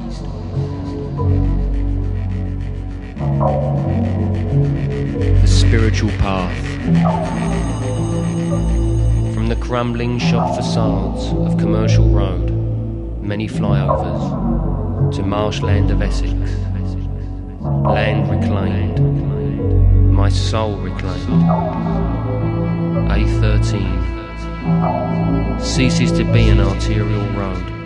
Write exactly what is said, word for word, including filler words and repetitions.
The spiritual path. From the crumbling shop facades of Commercial Road, many flyovers, to marshland of Essex, land reclaimed, my soul reclaimed. A thirteen ceases to be an arterial road.